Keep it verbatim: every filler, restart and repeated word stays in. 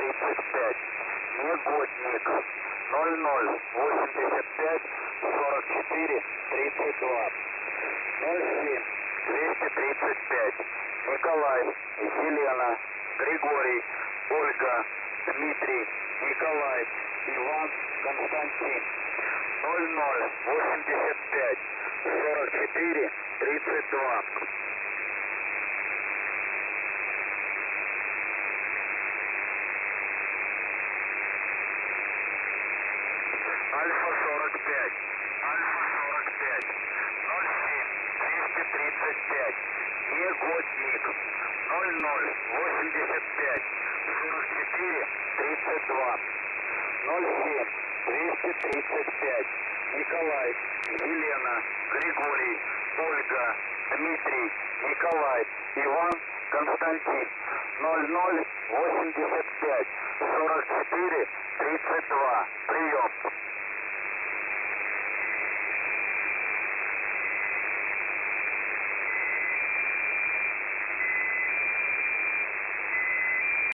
тридцать пять. Негодник ноль ноль восемьдесят пять сорок четыре тридцать два. ноль семь двести тридцать пять. Николай, Елена, Григорий, Ольга, Дмитрий, Николай, Иван, Константин. ноль ноль восемьдесят пять сорок четыре тридцать два. Альфа сорок пять. Альфа сорок пять. ноль семь двести тридцать пять. Негодник ноль ноль восемьдесят пять сорок четыре тридцать два. ноль семь двести тридцать пять. Николай, Елена, Григорий, Ольга, Дмитрий, Николай, Иван, Константин. ноль ноль восемьдесят пять сорок четыре тридцать два.